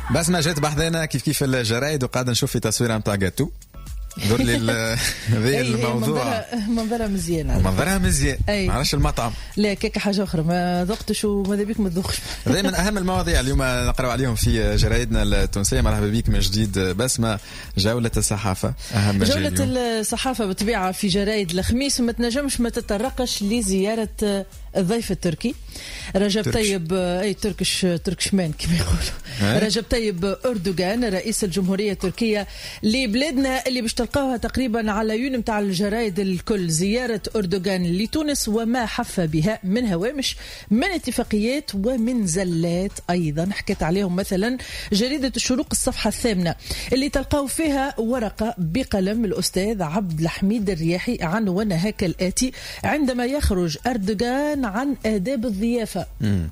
بس ما جات بحذانا كيف الجرايد وقاعد نشوف في تصويره نتاع جاتو دور لي هذا الموضوع منظرها مزيان منظرها مزيان ما عرفش المطعم لا كيك حاجه اخرى ما ذقتش وماذا بيك ما تذوقش. هذا من اهم المواضيع اليوم نقراو عليهم في جرايدنا التونسيه. مرحبا بك من جديد بسمه. جوله الصحافه اهم جوله الصحافه بالطبيعه في جرايد الخميس ما تنجمش ما تتطرقش لزياره الضيف التركي رجب طيب اي تركشمان كما يقولوا رجب طيب أردوغان رئيس الجمهورية التركية لبلادنا اللي باش تلقاوها تقريبا على عيون نتاع الجرايد الكل. زيارة أردوغان لتونس وما حف بها من هوامش من اتفاقيات ومن زلات أيضا حكيت عليهم مثلا جريدة الشروق الصفحة الثامنة اللي تلقاو فيها ورقة بقلم الأستاذ عبد الحميد الرياحي عنوانها كالآتي: عندما يخرج أردوغان عن آداب الضيافة.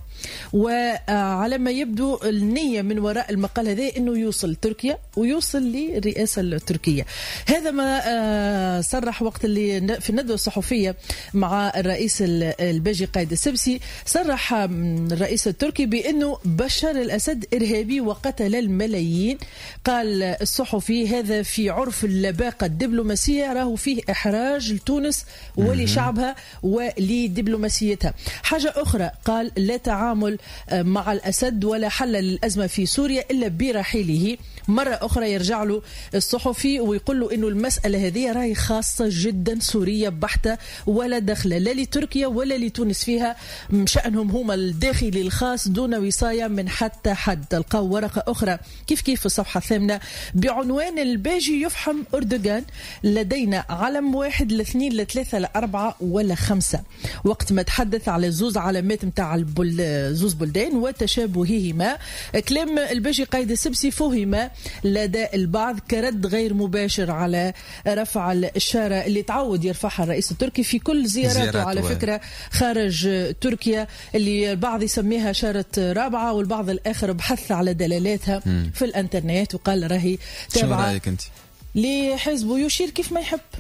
وعلى ما يبدو النية من وراء المقال هذا أنه يوصل تركيا ويوصل للرئاسة التركية. هذا ما صرح وقت اللي في الندوة الصحفية مع الرئيس الباجي قايد السبسي. صرح الرئيس التركي بأنه بشار الأسد إرهابي وقتل الملايين. قال الصحفي: هذا في عرف اللباقة الدبلوماسية راه فيه إحراج لتونس ولشعبها ولدبلوماسيتها. حاجة أخرى قال: لا تعامل مع الأسد ولا حل للأزمة في سوريا إلا برحيله. مرة أخرى يرجع له الصحفي ويقول له إنه المسألة هذه راهي خاصة جدا سورية بحتة ولا دخل لا لتركيا ولا لتونس فيها، شأنهم هما الداخلي الخاص دون وصاية من حتى حد. تلقاو ورقة أخرى كيف في الصفحة الثامنة بعنوان: الباجي يفحم أردوغان، لدينا علم واحد لاثنين لثلاثة لأربعة ولا خمسة. وقت ما تحدث على زوز علامات متاع زوز بلدان وتشابههما. كلام الباجي قايد السبسي فهم لدى البعض كرد غير مباشر على رفع الشارة اللي تعود يرفعها الرئيس التركي في كل زياراته على فكرة خارج تركيا، اللي البعض يسميها شارة رابعة والبعض الآخر بحث على دلالاتها في الانترنت وقال راهي تابعة لحزبه يشير كيف ما يحب.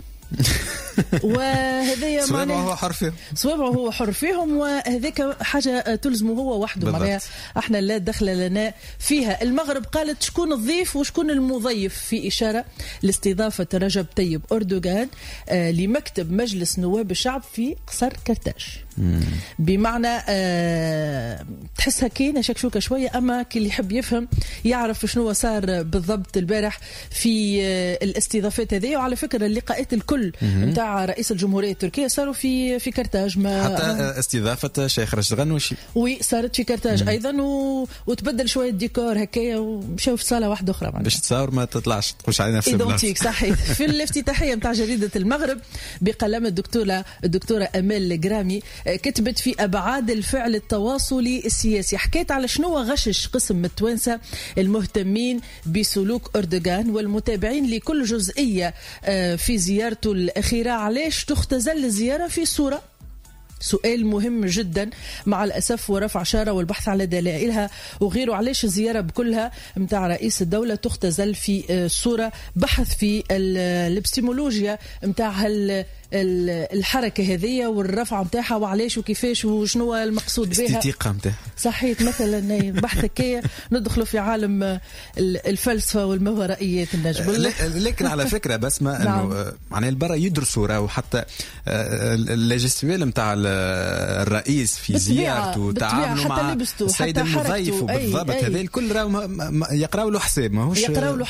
وهذا صوابعه هو حر فيهم وهذاك حاجة تلزمه هو وحده، معناها احنا لا دخل لنا فيها. المغرب قالت شكون الضيف وشكون المضيف في إشارة لاستضافة رجب طيب أردوغان لمكتب مجلس نواب الشعب في قصر كرتاج. بمعنى تحسها كينة شكشوكة شوية، أما كي اللي يحب يفهم يعرف شنو صار بالضبط البارح في الاستضافات هذه. وعلى فكرة اللقاءات الكل متاع رئيس الجمهورية التركية صاروا في كرتاج، حتى استضافة شيخ راشد الغنوشي صارت في كرتاج أيضا وتبدل شوية الديكور هكايا ومشاو في صالة واحدة أخرى باش تصور ما تطلعش تخش علينا في إيدونتيك. صحيح. في الافتتاحية متاع جريدة المغرب بقلم الدكتورة أمال الجرامي كتبت في أبعاد الفعل التواصلي السياسي. حكيت على شنو غشش قسم من التوانسة المهتمين بسلوك أردوغان والمتابعين لكل جزئية في زيارته الأخيرة. علاش تختزل الزيارة في صورة؟ سؤال مهم جدا مع الأسف ورفع شارة والبحث على دلائلها وغيره. علاش الزيارة بكلها متاع رئيس الدولة تختزل في صورة؟ بحث في الابستيمولوجيا متاع الحركة هذه والرفع متاعها وعلاش وكيفاش وشنو المقصود بها. الاستيقاظ متاعها صحيح مثلا بحث كي ندخلوا في عالم الفلسفة والماورائيات النجم. لكن على فكرة بس ما انه معناها البرا يدرسوا راهو حتى اللاجستوال متاع الرئيس في زيارته وتعامله مع السيد المضيف بالضبط هذا الكل راهو يقراوا له حساب ماهوش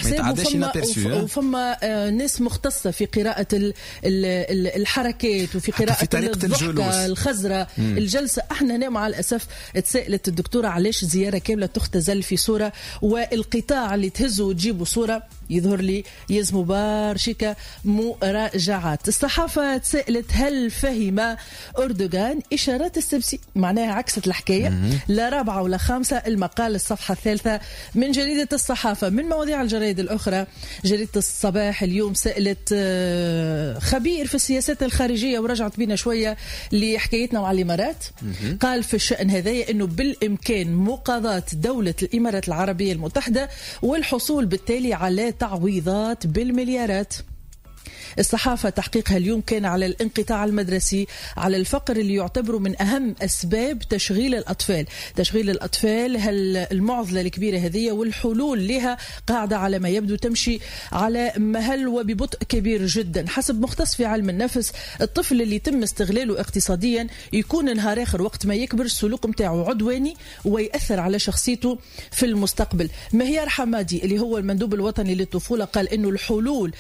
وفما ناس مختصة في قراءة الحركات وفي قراءة في طريقة الضحكة الخزرة الجلسة. احنا هنا مع الأسف تسألت الدكتورة علاش زيارة كاملة تختزل في صورة والقطاع اللي تهزه وتجيبه صورة يظهر لي يلزموا برشكة مراجعات. الصحافة تسألت هل فهم أردوغان إشارات السبسي؟ معناها عكست الحكاية لا رابعة ولا خامسة. المقال الصفحة الثالثة من جريدة الصحافة. من مواضيع الجرائد الأخرى جريدة الصباح اليوم سألت خبير في السياسات الخارجية ورجعت بينا شوية لحكايتنا مع الإمارات. قال في الشأن هذا أنه بالإمكان مقاضاة دولة الإمارات العربية المتحدة والحصول بالتالي على تعويضات بالمليارات. الصحافة تحقيقها اليوم كان على الانقطاع المدرسي، على الفقر اللي يعتبر من أهم أسباب تشغيل الأطفال. المعضلة الكبيرة هذه والحلول لها قاعدة على ما يبدو تمشي على مهل وببطء كبير جدا. حسب مختص في علم النفس، الطفل اللي يتم استغلاله اقتصاديا يكون نهار آخر وقت ما يكبر السلوك متاعه عدواني ويأثر على شخصيته في المستقبل. مهيار حمادي اللي هو المندوب الوطني للطفولة قال إنه الحلول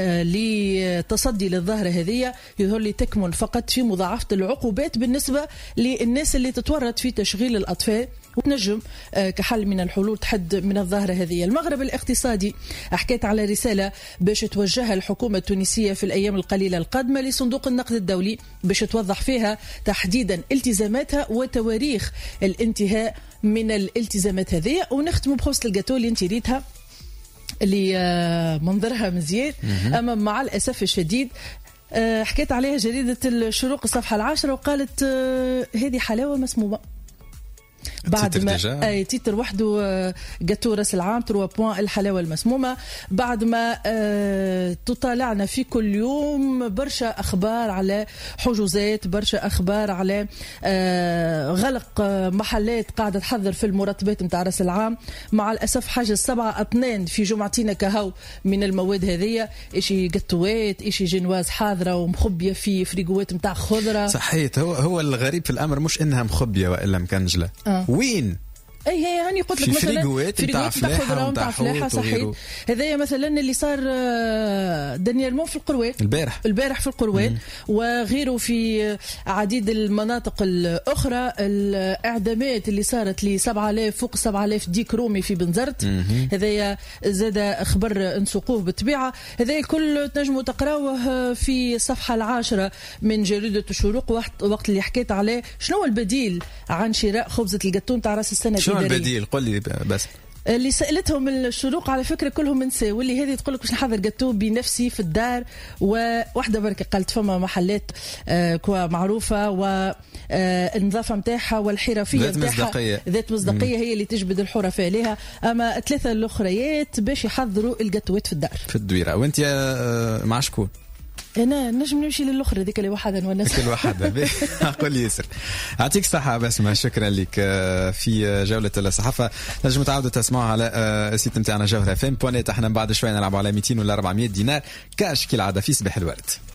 لتصدي للظاهرة هذه يظهر لي تكمن فقط في مضاعفة العقوبات بالنسبة للناس اللي تتورط في تشغيل الأطفال، وتنجم كحل من الحلول تحد من الظاهرة هذه. المغرب الاقتصادي حكيت على رسالة باش توجهها الحكومة التونسية في الأيام القليلة القادمة لصندوق النقد الدولي باش توضح فيها تحديدا التزاماتها وتواريخ الانتهاء من الالتزامات هذه. ونختم بخوصة الجاتو اللي انت ريتها اللي منظرها مزيان، أما مع الأسف الشديد حكيت عليها جريدة الشروق الصفحة 10 وقالت هذه حلاوة مسمومة. بعد ما اي تيتر وحده جاتو راس العام 3 بوان الحلاوه المسمومه. بعد ما تطالعنا في كل يوم برشا اخبار على حجوزات، برشا اخبار على غلق محلات قاعده تحضر في المرتبات نتاع راس العام. مع الاسف حاجز 7 أطنان في جمعتنا كهو من المواد هذه، اشي جاتوات، اشي جنواز حاضره ومخبيه في فريقوات نتاع خضره. صحيت. هو الغريب في الامر مش انها مخبيه والا مكنجله. وين اي هي هاني قلت لك مثلا فريقوات نتاع خضره ونتاع فلاحه. صحيح. هذايا مثلا اللي صار دانيال مون في القروان البارح في القروان وغيره في عديد المناطق الاخرى. الاعدامات اللي صارت ل 7000 فوق 7000 ديك رومي في بنزرت، هذايا زاد خبر نسوقوه بالطبيعه. هذايا الكل تنجموا تقراوه في الصفحه 10 من جريده الشروق وقت اللي حكيت عليه شنو البديل عن شراء خبزه الجاتون تاع راس السنه. شو البديل؟ قل لي بس. اللي سألتهم الشروق على فكرة كلهم نساء، واللي هذه تقول لك باش نحضر جاتو بنفسي في الدار. وواحدة بركة قالت فما محلات معروفة والنظافة متاعها والحرفية متاعها ذات مصداقية هي اللي تجبد الحرفاء لها. أما 3 الأخريات باش يحضروا الجاتوات في الدار في الدويرة. وانت مع شكون؟ أنا نجم نمشي للأخرى ذيك اللي وحدة ولا كل وحدة. أقول ياسر يعطيك الصحة بسمة، شكرا لك. في جولة الصحافة نجم تعودوا تسمعوا على السيت متاعنا جوهرة FM. احنا بعد شوية نلعبوا على 200 ولا 400 دينار كاش كالعادة في صباح الورد.